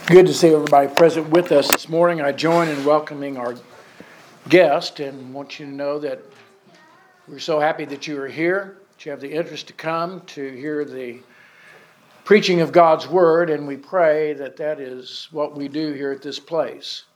Good to see everybody present with us this morning. I join in welcoming our guest and want you to know that we're so happy that you are here, that you have the interest to come to hear the preaching of God's Word, and we pray that that is what we do here at this place.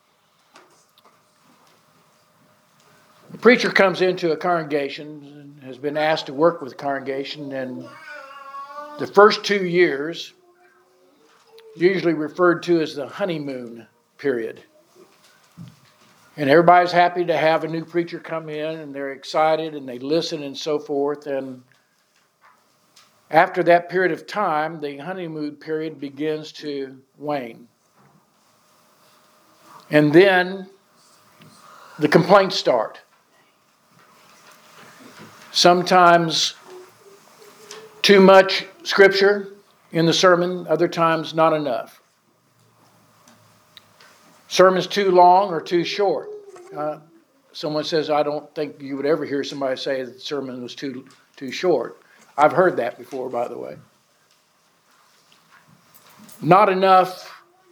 The preacher comes into a congregation and has been asked to work with the congregation, and the first 2 years usually referred to as the honeymoon period. And everybody's happy to have a new preacher come in, and they're excited and they listen and so forth. And after that period of time, the honeymoon period begins to wane. And then the complaints start. Sometimes too much scripture in the sermon, other times not enough. Sermon's too long or too short. Someone says, I don't think you would ever hear somebody say that the sermon was too short. I've heard that before, by the way. Not enough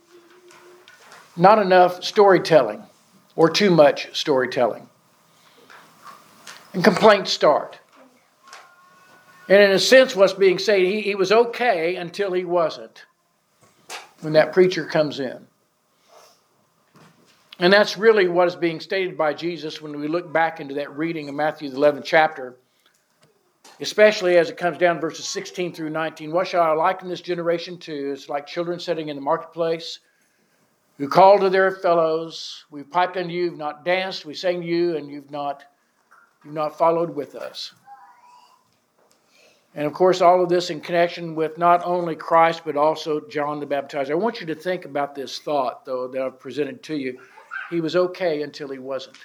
storytelling or too much storytelling. And complaints start. And in a sense, what's being said, he was okay until he wasn't, when that preacher comes in. And that's really what is being stated by Jesus when we look back into that reading of Matthew, the 11th chapter, especially as it comes down to verses 16 through 19. What shall I liken this generation to? It's like children sitting in the marketplace who call to their fellows, we piped unto you, you've not danced, we sang to you, and you've not followed with us. And of course, all of this in connection with not only Christ, but also John the Baptizer. I want you to think about this thought, though, that I've presented to you. He was okay until he wasn't.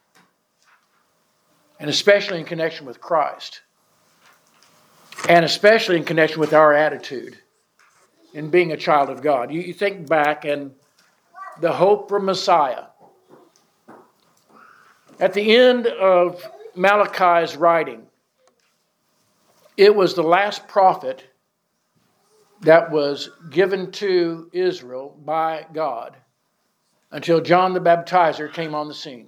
And especially in connection with Christ. And especially in connection with our attitude in being a child of God. You think back and the hope for Messiah. At the end of Malachi's writing, it was the last prophet that was given to Israel by God until John the Baptizer came on the scene.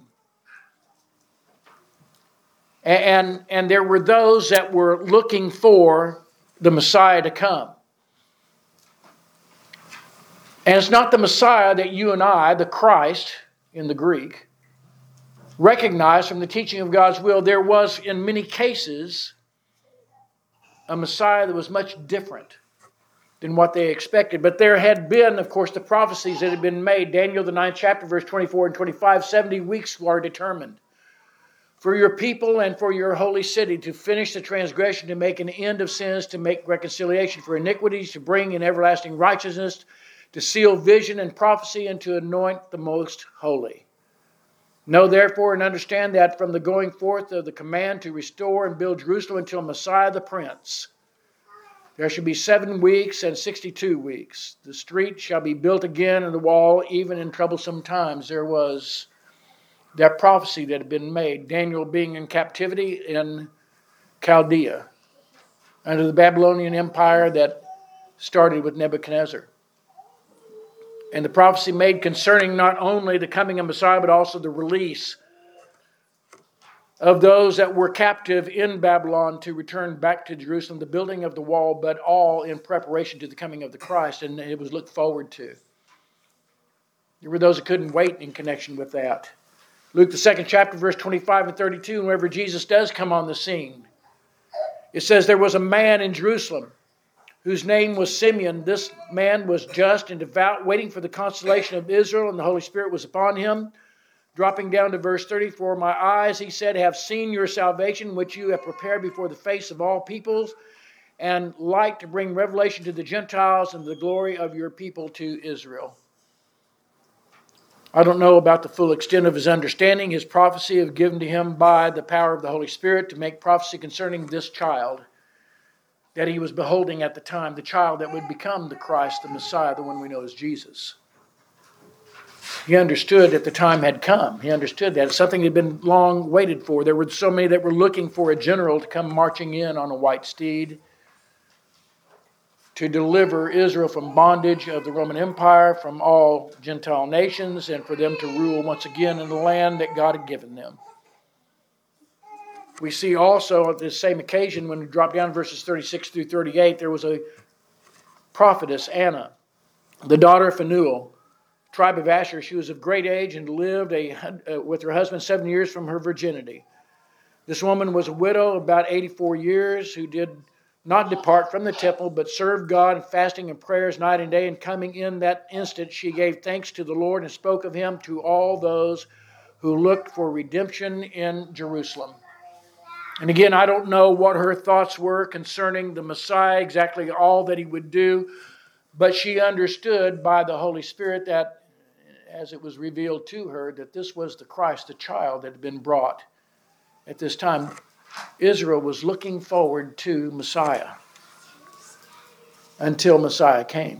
And there were those that were looking for the Messiah to come. And it's not the Messiah that you and I, the Christ in the Greek, recognize from the teaching of God's will. There was, in many cases, a Messiah that was much different than what they expected. But there had been, of course, the prophecies that had been made. Daniel, the 9th chapter, verse 24 and 25, 70 weeks are determined for your people and for your holy city to finish the transgression, to make an end of sins, to make reconciliation for iniquities, to bring in everlasting righteousness, to seal vision and prophecy, and to anoint the most holy. Know therefore and understand that from the going forth of the command to restore and build Jerusalem until Messiah the Prince, there shall be 7 weeks and 62 weeks. The street shall be built again, and the wall, even in troublesome times. There was that prophecy that had been made. Daniel being in captivity in Chaldea under the Babylonian Empire that started with Nebuchadnezzar. And the prophecy made concerning not only the coming of Messiah, but also the release of those that were captive in Babylon to return back to Jerusalem, the building of the wall, but all in preparation to the coming of the Christ, and it was looked forward to. There were those that couldn't wait in connection with that. Luke, the 2nd chapter, verse 25 and 32, whenever Jesus does come on the scene, it says there was a man in Jerusalem whose name was Simeon. This man was just and devout, waiting for the consolation of Israel, and the Holy Spirit was upon him. Dropping down to verse 34, my eyes, he said, have seen your salvation, which you have prepared before the face of all peoples, and light to bring revelation to the Gentiles and the glory of your people to Israel. I don't know about the full extent of his understanding. His prophecy was given to him by the power of the Holy Spirit to make prophecy concerning this child that he was beholding at the time, the child that would become the Christ, the Messiah, the one we know as Jesus. He understood that the time had come. He understood that. It's something that had been long waited for. There were so many that were looking for a general to come marching in on a white steed to deliver Israel from bondage of the Roman Empire, from all Gentile nations, and for them to rule once again in the land that God had given them. We see also at this same occasion, when we drop down verses 36 through 38, there was a prophetess, Anna, the daughter of Phanuel, tribe of Asher. She was of great age and lived with her husband 7 years from her virginity. This woman was a widow about 84 years who did not depart from the temple, but served God in fasting and prayers night and day. And coming in that instant, she gave thanks to the Lord and spoke of him to all those who looked for redemption in Jerusalem. And again, I don't know what her thoughts were concerning the Messiah, exactly all that he would do, but she understood by the Holy Spirit that, as it was revealed to her, that this was the Christ, the child that had been brought at this time. Israel was looking forward to Messiah until Messiah came.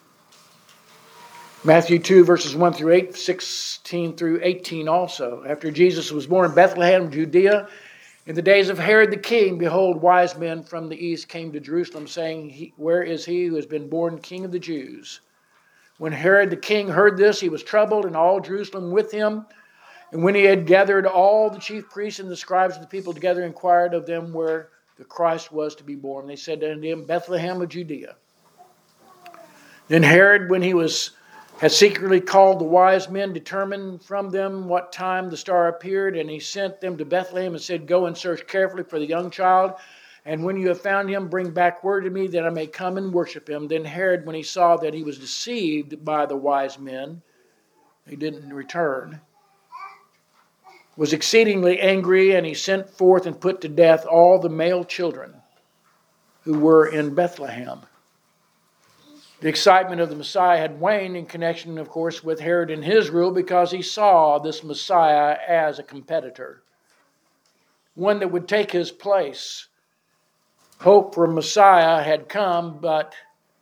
Matthew 2, verses 1 through 8, 16 through 18 also. After Jesus was born in Bethlehem, Judea, in the days of Herod the king, behold, wise men from the east came to Jerusalem, saying, Where is he who has been born King of the Jews? When Herod the king heard this, he was troubled, and all Jerusalem with him. And when he had gathered all the chief priests and the scribes of the people together, inquired of them where the Christ was to be born. They said unto him, Bethlehem of Judea. Then Herod, when he had secretly called the wise men, determined from them what time the star appeared, and he sent them to Bethlehem and said, Go and search carefully for the young child, and when you have found him, bring back word to me that I may come and worship him. Then Herod, when he saw that he was deceived by the wise men, he didn't return, was exceedingly angry, and he sent forth and put to death all the male children who were in Bethlehem. The excitement of the Messiah had waned in connection, of course, with Herod and his rule, because he saw this Messiah as a competitor, one that would take his place. Hope for Messiah had come, but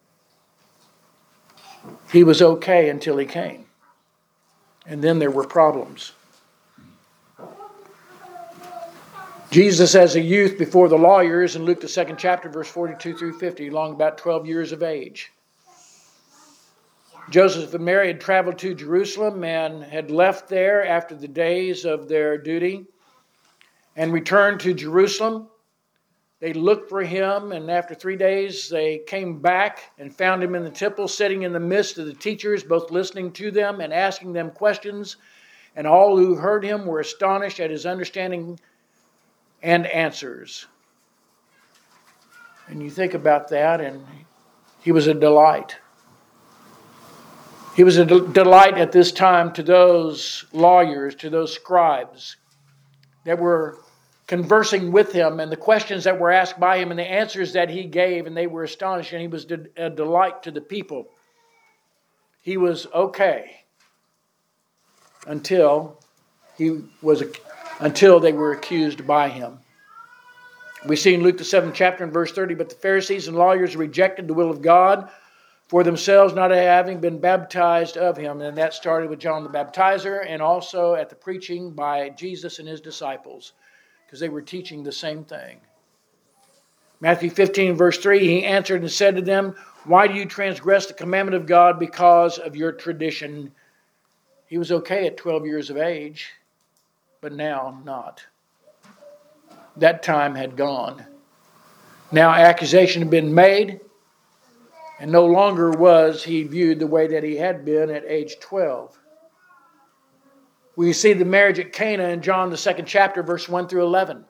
he was okay until he came. And then there were problems. Jesus, as a youth before the lawyers, in Luke the 2nd chapter, verse 42 through 50, long about 12 years of age. Joseph and Mary had traveled to Jerusalem and had left there after the days of their duty and returned to Jerusalem. They looked for him, and after 3 days they came back and found him in the temple, sitting in the midst of the teachers, both listening to them and asking them questions. And all who heard him were astonished at his understanding and answers. And you think about that, and he was a delight. He was a delight at this time to those lawyers, to those scribes that were conversing with him, and the questions that were asked by him and the answers that he gave, and they were astonished, and he was a delight to the people. He was okay until they were accused by him. We see in Luke the 7th chapter and verse 30, But the Pharisees and lawyers rejected the will of God for themselves, not having been baptized of him. And that started with John the Baptizer, and also at the preaching by Jesus and his disciples, because they were teaching the same thing. Matthew 15 verse 3, he answered and said to them, Why do you transgress the commandment of God because of your tradition? He was okay at 12 years of age, but now not. That time had gone. Now accusation had been made, and no longer was he viewed the way that he had been at age 12. We see the marriage at Cana in John the 2nd chapter, verse 1 through 11.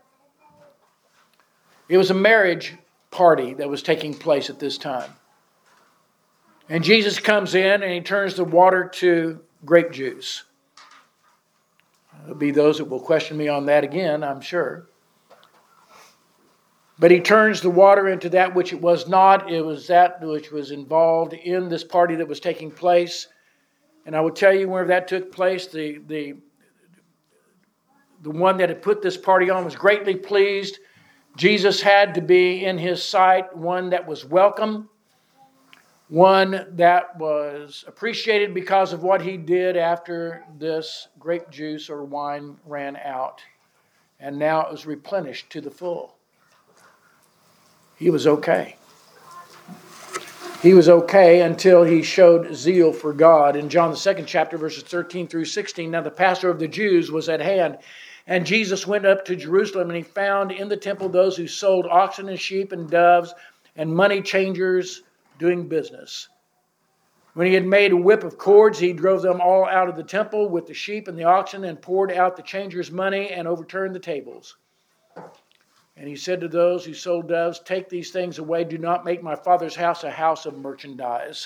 It was a marriage party that was taking place at this time. And Jesus comes in and he turns the water to grape juice. There'll be those that will question me on that again, I'm sure. But he turns the water into that which it was not. It was that which was involved in this party that was taking place. And I will tell you, whenever that took place, the one that had put this party on was greatly pleased. Jesus had to be in his sight one that was welcome, one that was appreciated because of what he did after this grape juice or wine ran out. And now it was replenished to the full. He was okay. He was okay until he showed zeal for God. In John the 2nd chapter, verses 13 through 16, now the Passover of the Jews was at hand, and Jesus went up to Jerusalem, and he found in the temple those who sold oxen and sheep and doves and money changers doing business. When he had made a whip of cords, he drove them all out of the temple with the sheep and the oxen, and poured out the changers' money and overturned the tables. And he said to those who sold doves, take these things away. Do not make my Father's house a house of merchandise.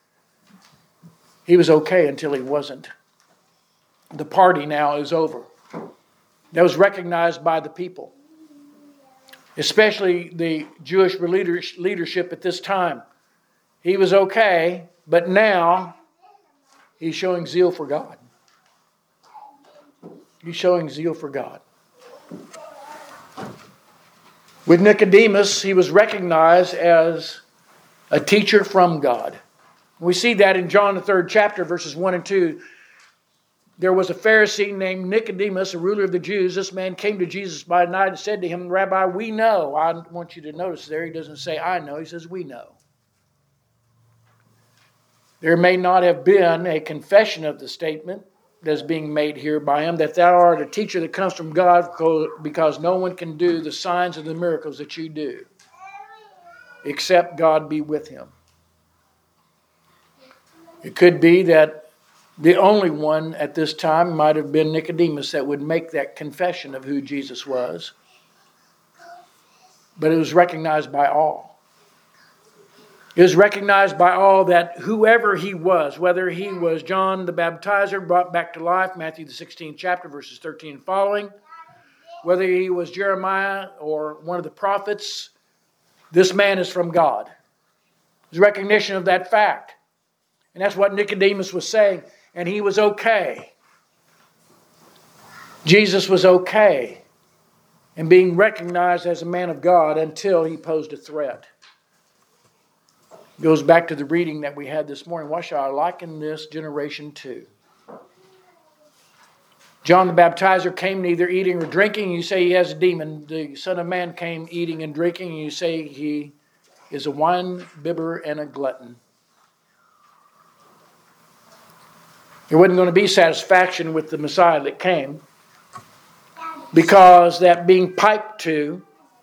He was okay until he wasn't. The party now is over. That was recognized by the people, especially the Jewish leadership at this time. He was okay, but now he's showing zeal for God. He's showing zeal for God. With Nicodemus, he was recognized as a teacher from God. We see that in John the 3rd chapter, verses 1 and 2. There was a Pharisee named Nicodemus, a ruler of the Jews. This man came to Jesus by night and said to him, Rabbi, we know. I want you to notice there, he doesn't say I know, he says we know. There may not have been a confession of the statement that's being made here by him, that thou art a teacher that comes from God, because no one can do the signs and the miracles that you do, except God be with him. It could be that the only one at this time might have been Nicodemus that would make that confession of who Jesus was. But it was recognized by all. It was recognized by all that whoever he was, whether he was John the Baptizer brought back to life, Matthew the 16th chapter, verses 13 and following, whether he was Jeremiah or one of the prophets, this man is from God. There's recognition of that fact. And that's what Nicodemus was saying. And he was okay. Jesus was okay in being recognized as a man of God until he posed a threat. Goes back to the reading that we had this morning. What shall I liken this generation to? John the Baptizer came neither eating or drinking. You say he has a demon. The Son of Man came eating and drinking. And you say he is a wine bibber and a glutton. There wasn't going to be satisfaction with the Messiah that came, because that being piped to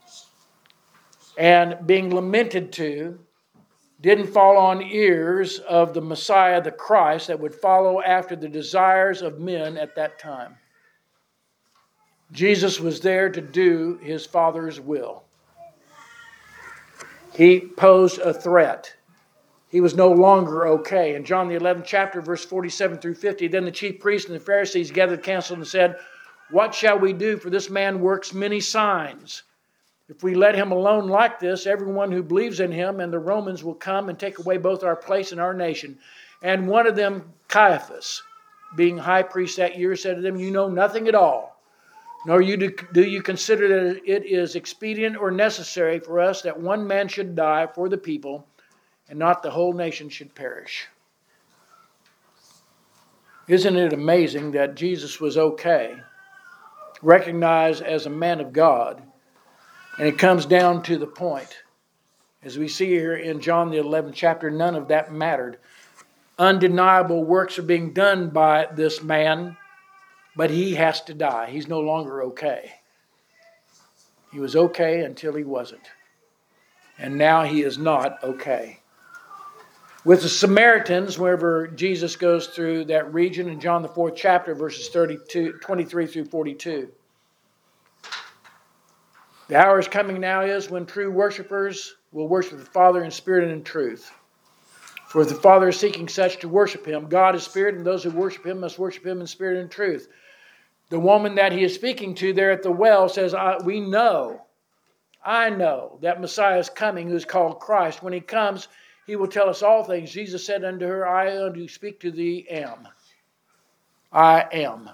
and being lamented to didn't fall on ears of the Messiah, the Christ, that would follow after the desires of men at that time. Jesus was there to do his Father's will. He posed a threat. He was no longer okay. In John the 11th chapter, verse 47 through 50, then the chief priests and the Pharisees gathered counsel and said, what shall we do? For this man works many signs. If we let him alone like this, everyone who believes in him and the Romans will come and take away both our place and our nation. And one of them, Caiaphas, being high priest that year, said to them, you know nothing at all, nor do you consider that it is expedient or necessary for us that one man should die for the people, and not the whole nation should perish. Isn't it amazing that Jesus was okay, recognized as a man of God, and it comes down to the point, as we see here in John the 11th chapter, none of that mattered. Undeniable works are being done by this man, but he has to die. He's no longer okay. He was okay until he wasn't. And now he is not okay. With the Samaritans, wherever Jesus goes through that region in John the 4th chapter, verses 23 through 42. The hour is coming now is when true worshipers will worship the Father in spirit and in truth. For the Father is seeking such to worship him. God is spirit, and those who worship him must worship him in spirit and in truth. The woman that he is speaking to there at the well says, I know that Messiah is coming, who is called Christ. When he comes, he will tell us all things. Jesus said unto her, I unto speak to thee am. I am.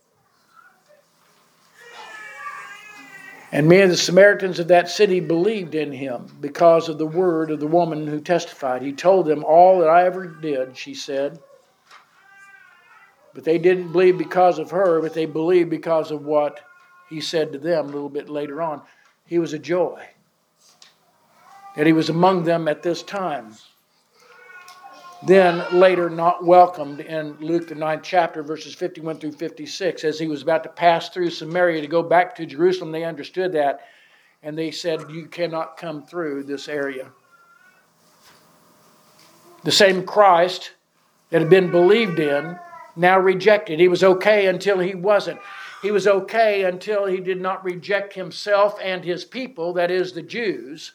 And many of the Samaritans of that city believed in him because of the word of the woman who testified. He told them all that I ever did, she said. But they didn't believe because of her, but they believed because of what he said to them a little bit later on. He was a joy that he was among them at this time. then later not welcomed in Luke the 9th chapter, verses 51 through 56. As he was about to pass through Samaria to go back to Jerusalem, they understood that, and they said, you cannot come through this area. The same Christ that had been believed in, now rejected. He was okay until he wasn't. He was okay until he did not reject himself and his people, that is the Jews.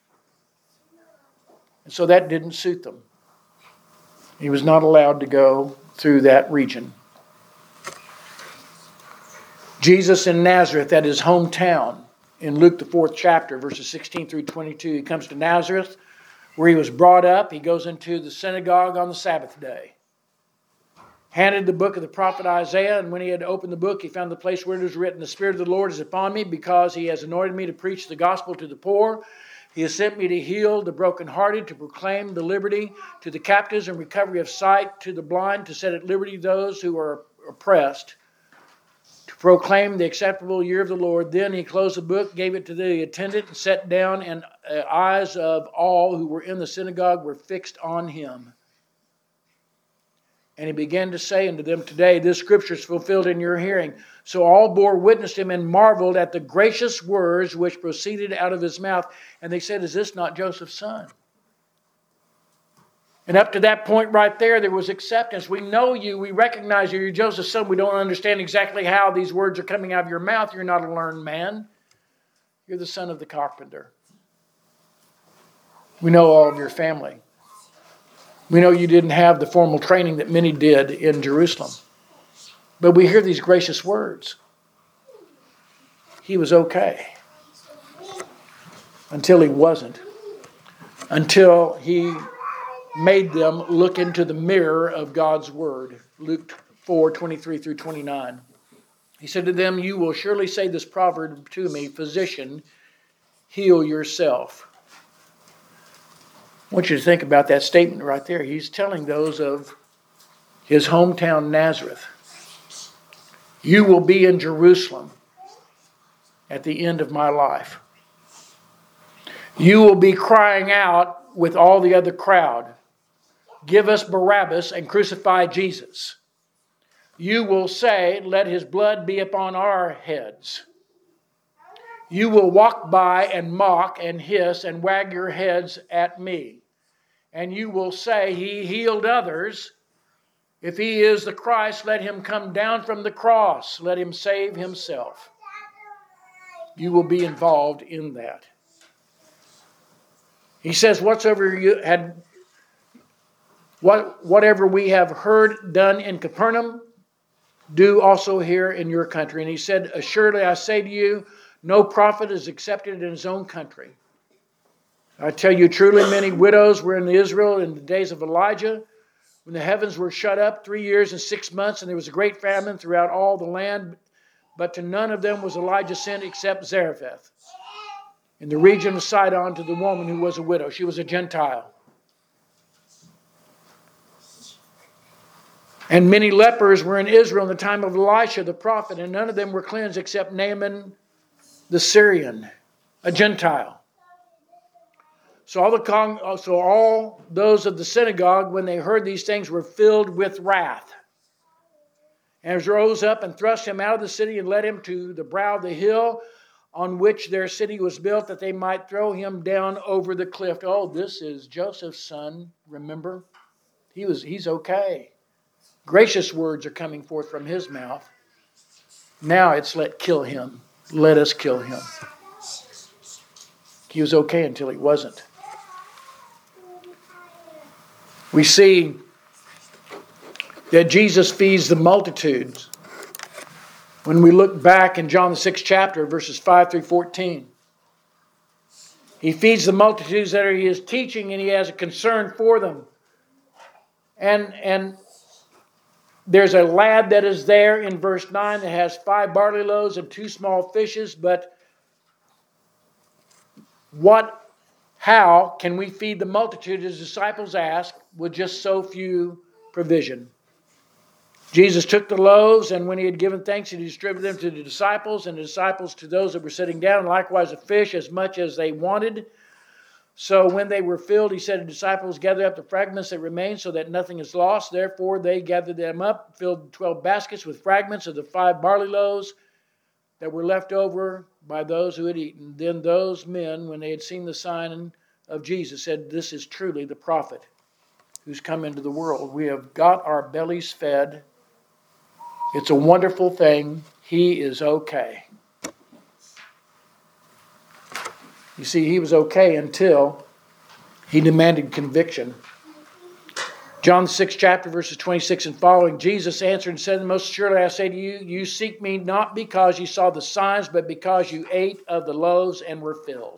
And so that didn't suit them. He was not allowed to go through that region. Jesus in Nazareth, at his hometown, in Luke the 4th chapter, verses 16 through 22, he comes to Nazareth, where he was brought up. He goes into the synagogue on the Sabbath day. Handed the book of the prophet Isaiah, and when he had opened the book, he found the place where it was written, the Spirit of the Lord is upon me, because he has anointed me to preach the gospel to the poor. He has sent me to heal the brokenhearted, to proclaim the liberty to the captives and recovery of sight to the blind, to set at liberty those who are oppressed, to proclaim the acceptable year of the Lord. Then he closed the book, gave it to the attendant, and sat down, and eyes of all who were in the synagogue were fixed on him. And he began to say unto them, today this scripture is fulfilled in your hearing. So all bore witness to him and marveled at the gracious words which proceeded out of his mouth. And they said, is this not Joseph's son? And up to that point right there was acceptance. We know you. We recognize you. You're Joseph's son. We don't understand exactly how these words are coming out of your mouth. You're not a learned man. You're the son of the carpenter. We know all of your family. We know you didn't have the formal training that many did in Jerusalem. But we hear these gracious words. He was okay. Until he wasn't. Until he made them look into the mirror of God's word. Luke 4:23 through 29. He said to them, you will surely say this proverb to me, physician, heal yourself. I want you to think about that statement right there. He's telling those of his hometown Nazareth, you will be in Jerusalem at the end of my life. You will be crying out with all the other crowd, give us Barabbas and crucify Jesus. You will say, let his blood be upon our heads. You will walk by and mock and hiss and wag your heads at me. And you will say, he healed others. If he is the Christ, let him come down from the cross. Let him save himself. You will be involved in that. He says, whatever we have heard done in Capernaum, do also here in your country. And he said, assuredly I say to you, no prophet is accepted in his own country. I tell you truly, many widows were in Israel in the days of Elijah, when the heavens were shut up 3 years and 6 months, and there was a great famine throughout all the land. But to none of them was Elijah sent except Zarephath, in the region of Sidon, to the woman who was a widow. She was a Gentile. And many lepers were in Israel in the time of Elisha the prophet, and none of them were cleansed except Naaman the Syrian, a Gentile. So all those of the synagogue, when they heard these things, were filled with wrath. And rose up and thrust him out of the city and led him to the brow of the hill on which their city was built, that they might throw him down over the cliff. Oh, this is Joseph's son, remember? He's okay. Gracious words are coming forth from his mouth. Now it's kill him. Let us kill him. He was okay until he wasn't. We see that Jesus feeds the multitudes. When we look back in John the 6th chapter, verses 5 through 14. He feeds the multitudes that he is teaching, and he has a concern for them. And there's a lad that is there in verse 9 that has 5 barley loaves and 2 small fishes, but how can we feed the multitude, his disciples asked, with just so few provision? Jesus took the loaves, and when he had given thanks, he distributed them to the disciples, and the disciples to those that were sitting down, likewise a fish, as much as they wanted. So when they were filled, he said to the disciples, gather up the fragments that remain so that nothing is lost. Therefore they gathered them up, filled 12 baskets with fragments of the 5 barley loaves that were left over by those who had eaten. Then those men, when they had seen the sign of Jesus, said, this is truly the prophet who's come into the world. We have got our bellies fed. It's a wonderful thing. He is okay. You see, he was okay until he demanded conviction. John 6 chapter verses 26 and following, Jesus answered and said, most surely I say to you, you seek me not because you saw the signs, but because you ate of the loaves and were filled.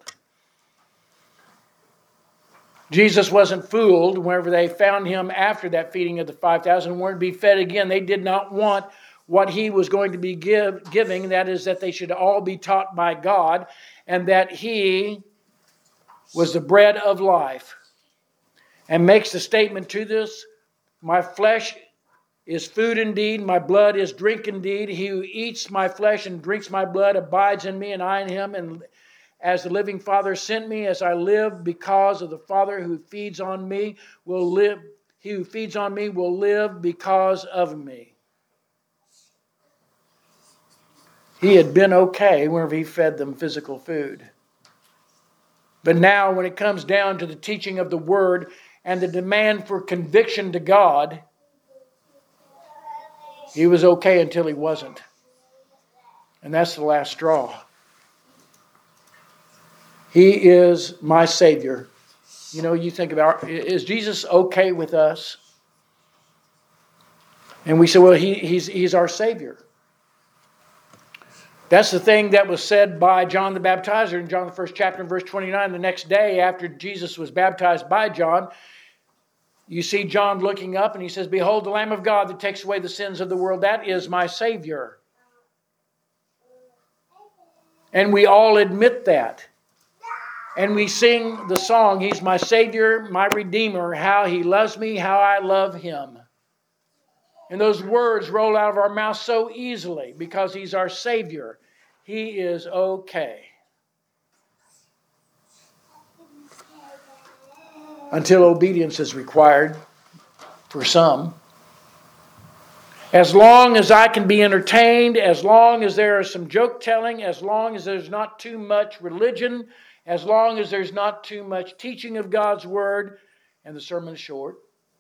Jesus wasn't fooled whenever they found him after that feeding of the 5,000 and weren't to be fed again. They did not want what he was going to be giving, that is, that they should all be taught by God, and that he was the bread of life. And makes the statement to this, my flesh is food indeed, my blood is drink indeed. He who eats my flesh and drinks my blood abides in me, and I in him. And as the living Father sent me, as I live because of the Father who feeds on me will live. He who feeds on me will live because of me. He had been okay whenever he fed them physical food. But now when it comes down to the teaching of the Word and the demand for conviction to God, he was okay until he wasn't. And that's the last straw. He is my Savior. You know, you think about, is Jesus okay with us? And we say, well, he's our Savior. That's the thing that was said by John the Baptizer in John the 1st chapter and verse 29. The next day after Jesus was baptized by John, you see John looking up and he says, behold the Lamb of God that takes away the sins of the world. That is my Savior. And we all admit that. And we sing the song, he's my Savior, my Redeemer, how he loves me, how I love him. And those words roll out of our mouth so easily because he's our Savior. He is okay. Until obedience is required for some. As long as I can be entertained, as long as there is some joke telling, as long as there's not too much religion, as long as there's not too much teaching of God's Word, and the sermon is short,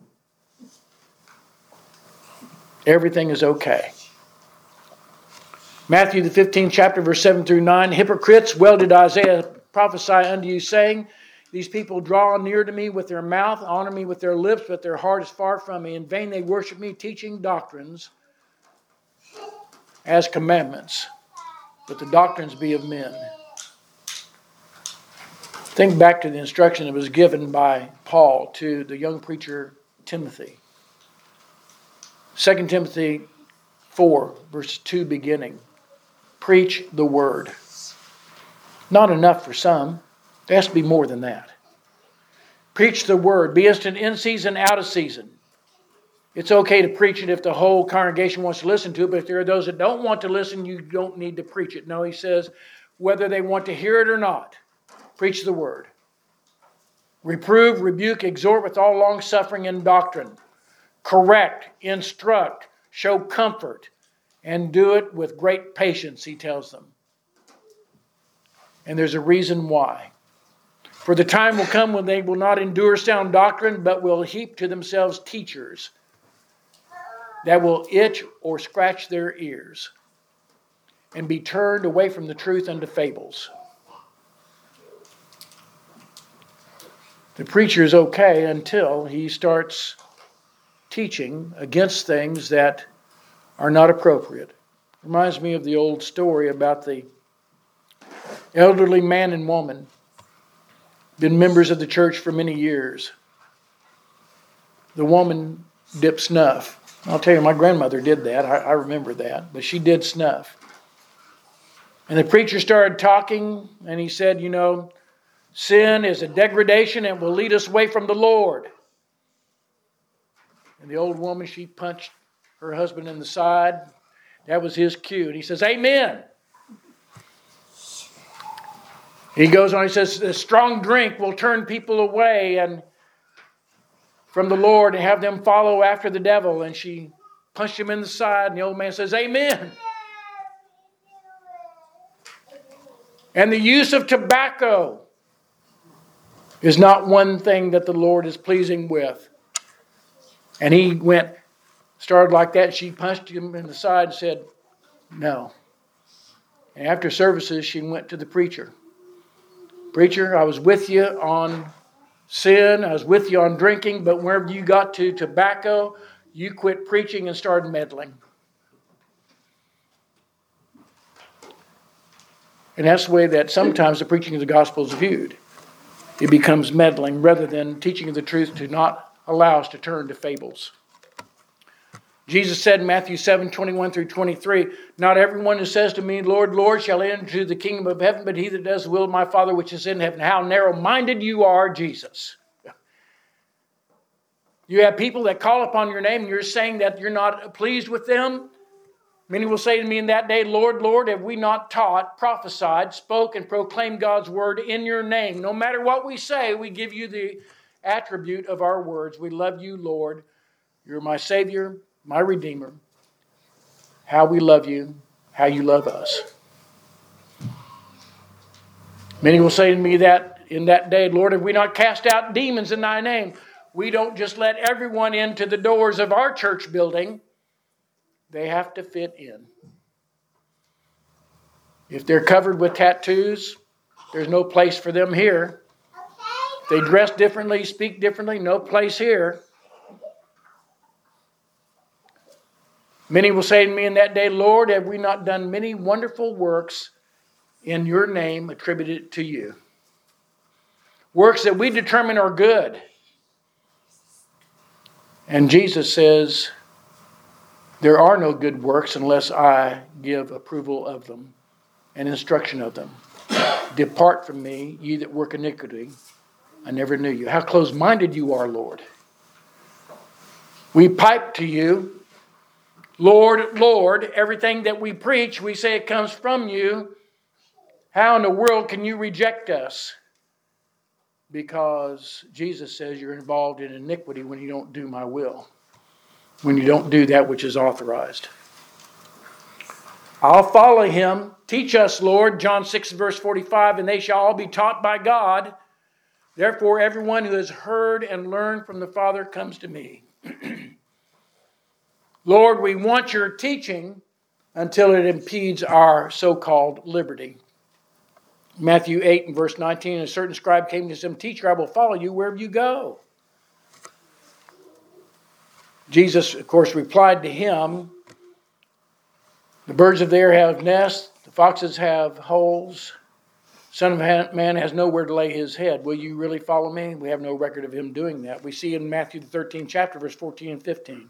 everything is okay. Matthew the 15th chapter, verse 7 through 9. Hypocrites, well did Isaiah prophesy unto you, saying, these people draw near to me with their mouth, honor me with their lips, but their heart is far from me. In vain they worship me, teaching doctrines as commandments, but the doctrines be of men. Think back to the instruction that was given by Paul to the young preacher Timothy. 2 Timothy 4, verse 2 beginning. Preach the word. Not enough for some. There has to be more than that. Preach the word. Be instant in season, out of season. It's okay to preach it if the whole congregation wants to listen to it, but if there are those that don't want to listen, you don't need to preach it. No, he says, whether they want to hear it or not, preach the word. Reprove, rebuke, exhort with all long suffering and doctrine. Correct, instruct, show comfort, and do it with great patience, he tells them. And there's a reason why. For the time will come when they will not endure sound doctrine, but will heap to themselves teachers that will itch or scratch their ears and be turned away from the truth unto fables. The preacher is okay until he starts teaching against things that are not appropriate. Reminds me of the old story about the elderly man and woman, been members of the church for many years. The woman dipped snuff. I'll tell you, my grandmother did that. I remember that. But she did snuff. And the preacher started talking, and he said, you know, sin is a degradation and will lead us away from the Lord. And the old woman, she punched her husband in the side. That was his cue. And he says, amen. He goes on, he says, strong drink will turn people away and from the Lord and have them follow after the devil. And she punched him in the side, and the old man says, amen. And the use of tobacco is not one thing that the Lord is pleasing with. And he started like that. She punched him in the side and said, no. And after services, she went to the preacher. Preacher, I was with you on sin. I was with you on drinking. But whenever you got to tobacco, you quit preaching and started meddling. And that's the way that sometimes the preaching of the gospel is viewed. It becomes meddling rather than teaching of the truth to not allow us to turn to fables. Jesus said in Matthew 7:21 through 23, not everyone who says to me, Lord, Lord, shall enter the kingdom of heaven, but he that does the will of my Father which is in heaven. How narrow-minded you are, Jesus. You have people that call upon your name and you're saying that you're not pleased with them. Many will say to me in that day, Lord, Lord, have we not taught, prophesied, spoke, and proclaimed God's word in your name? No matter what we say, we give you the attribute of our words. We love you, Lord. You're my Savior, my Redeemer. How we love you, how you love us. Many will say to me that in that day, Lord, have we not cast out demons in thy name? We don't just let everyone into the doors of our church building. They have to fit in. If they're covered with tattoos, there's no place for them here. If they dress differently, speak differently, no place here. Many will say to me in that day, Lord, have we not done many wonderful works in your name attributed to you? Works that we determine are good. And Jesus says, there are no good works unless I give approval of them and instruction of them. Depart from me, ye that work iniquity. I never knew you. How close-minded you are, Lord. We pipe to you, Lord, Lord. Everything that we preach, we say it comes from you. How in the world can you reject us? Because Jesus says you're involved in iniquity when you don't do my will. When you don't do that which is authorized. I'll follow him. Teach us, Lord. John 6 verse 45, and they shall all be taught by God. Therefore, everyone who has heard and learned from the Father comes to me. Lord, we want your teaching until it impedes our so-called liberty. Matthew 8 and verse 19, a certain scribe came to him, Teacher, I will follow you wherever you go. Jesus, of course, replied to him, the birds of the air have nests, the foxes have holes, Son of Man has nowhere to lay his head. Will you really follow me? We have no record of him doing that. We see in Matthew the 13th chapter, verse 14 and 15.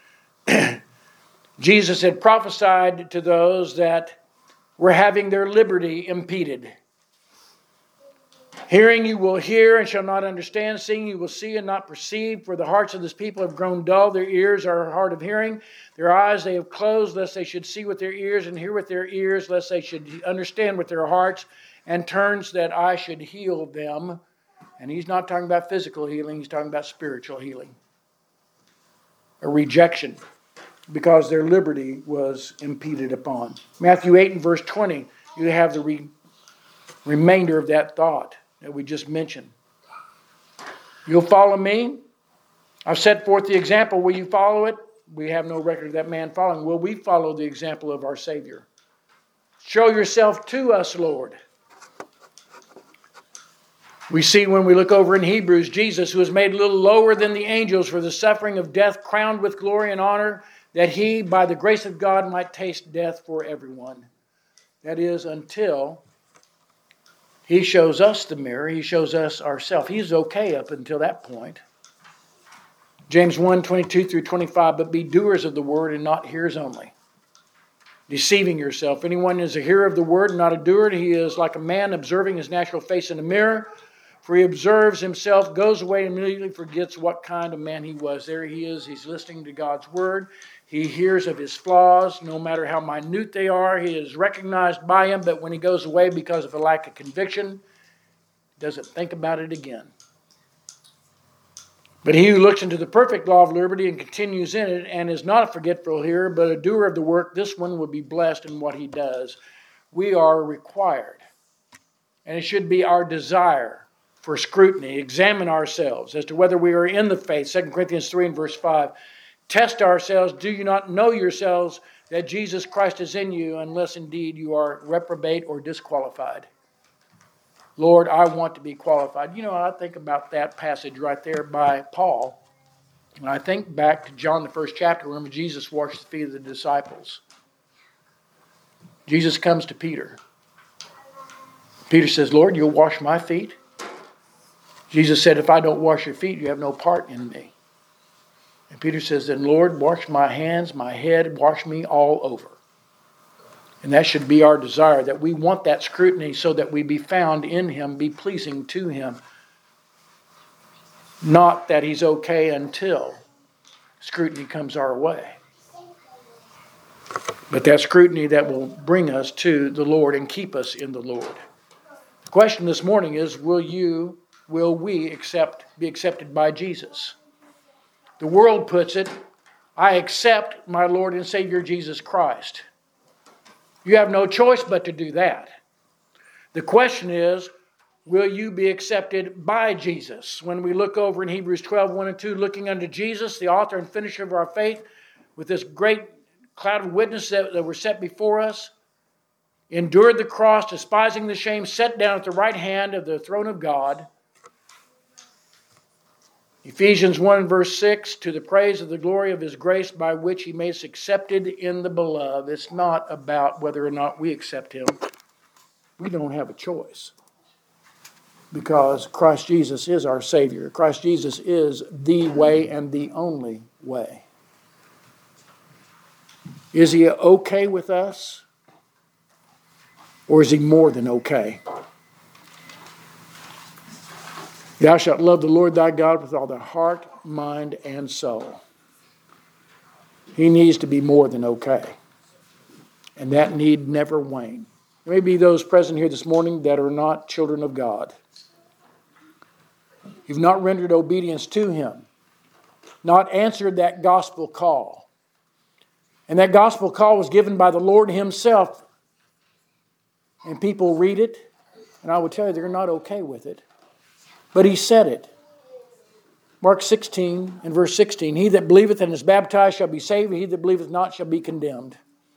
Jesus had prophesied to those that were having their liberty impeded. Hearing you will hear and shall not understand. Seeing you will see and not perceive. For the hearts of this people have grown dull. Their ears are hard of hearing. Their eyes they have closed, lest they should see with their ears and hear with their ears, lest they should understand with their hearts, and turns that I should heal them. And he's not talking about physical healing. He's talking about spiritual healing. A rejection. Because their liberty was impeded upon. Matthew 8 and verse 20. You have the remainder of that thought that we just mentioned. You'll follow me. I've set forth the example. Will you follow it? We have no record of that man following. Will we follow the example of our Savior? Show yourself to us, Lord. We see when we look over in Hebrews, Jesus, who was made a little lower than the angels for the suffering of death, crowned with glory and honor, that he, by the grace of God, might taste death for everyone. That is, until he shows us the mirror, he shows us ourselves. He's okay up until that point. James 1, 22 through 25, but be doers of the word and not hearers only, deceiving yourself. Anyone is a hearer of the word and not a doer, he is like a man observing his natural face in a mirror. For he observes himself, goes away, and immediately forgets what kind of man he was. There he is. He's listening to God's word. He hears of his flaws, no matter how minute they are. He is recognized by him, but when he goes away because of a lack of conviction, doesn't think about it again. But he who looks into the perfect law of liberty and continues in it, and is not a forgetful hearer, but a doer of the work, this one will be blessed in what he does. We are required, and it should be our desire for scrutiny. Examine ourselves as to whether we are in the faith. 2 Corinthians 3 and verse 5. Test ourselves. Do you not know yourselves that Jesus Christ is in you, unless indeed you are reprobate or disqualified? Lord, I want to be qualified. You know, I think about that passage right there by Paul. And I think back to John, the first chapter. Remember, Jesus washed the feet of the disciples. Jesus comes to Peter. Peter says, Lord, you'll wash my feet? Jesus said, if I don't wash your feet, you have no part in me. And Peter says, then Lord, wash my hands, my head, wash me all over. And that should be our desire, that we want that scrutiny so that we be found in him, be pleasing to him. Not that he's okay until scrutiny comes our way. But that scrutiny that will bring us to the Lord and keep us in the Lord. The question this morning is, will we be accepted by Jesus? The world puts it, I accept my Lord and Savior Jesus Christ. You have no choice but to do that. The question is, will you be accepted by Jesus? When we look over in Hebrews 12, 1 and 2, looking unto Jesus, the author and finisher of our faith, with this great cloud of witnesses that were set before us, endured the cross, despising the shame, sat down at the right hand of the throne of God. Ephesians 1 verse 6, to the praise of the glory of his grace by which he made us accepted in the beloved. It's not about whether or not we accept him. We don't have a choice. Because Christ Jesus is our Savior. Christ Jesus is the way and the only way. Is he okay with us? Or is he more than okay? Thou shalt love the Lord thy God with all thy heart, mind, and soul. He needs to be more than okay. And that need never wane. There may be those present here this morning that are not children of God. You've not rendered obedience to him. Not answered that gospel call. And that gospel call was given by the Lord himself. And people read it, and I will tell you they're not okay with it. But he said it. Mark 16 and verse 16. He that believeth and is baptized shall be saved, and he that believeth not shall be condemned.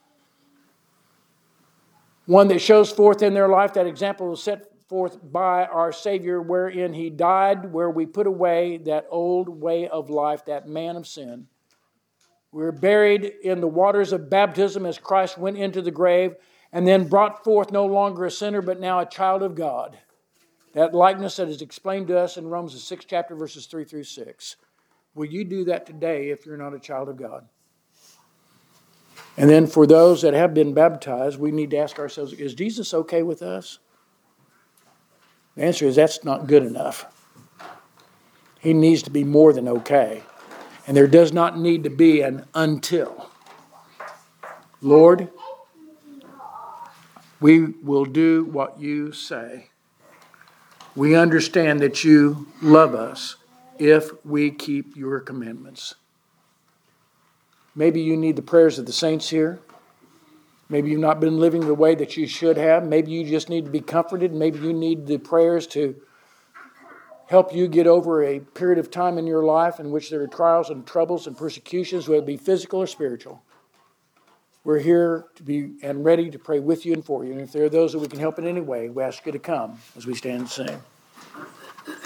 One that shows forth in their life that example was set forth by our Savior, wherein he died, where we put away that old way of life, that man of sin. We're buried in the waters of baptism as Christ went into the grave, and then brought forth no longer a sinner, but now a child of God. That likeness that is explained to us in Romans the 6th chapter, verses 3 through 6. Will you do that today if you're not a child of God? And then for those that have been baptized, we need to ask ourselves, is Jesus okay with us? The answer is that's not good enough. He needs to be more than okay. And there does not need to be an until. Lord, we will do what you say. We understand that you love us if we keep your commandments. Maybe you need the prayers of the saints here. Maybe you've not been living the way that you should have. Maybe you just need to be comforted. Maybe you need the prayers to help you get over a period of time in your life in which there are trials and troubles and persecutions, whether it be physical or spiritual. We're here to be and ready to pray with you and for you. And if there are those that we can help in any way, we ask you to come as we stand and sing.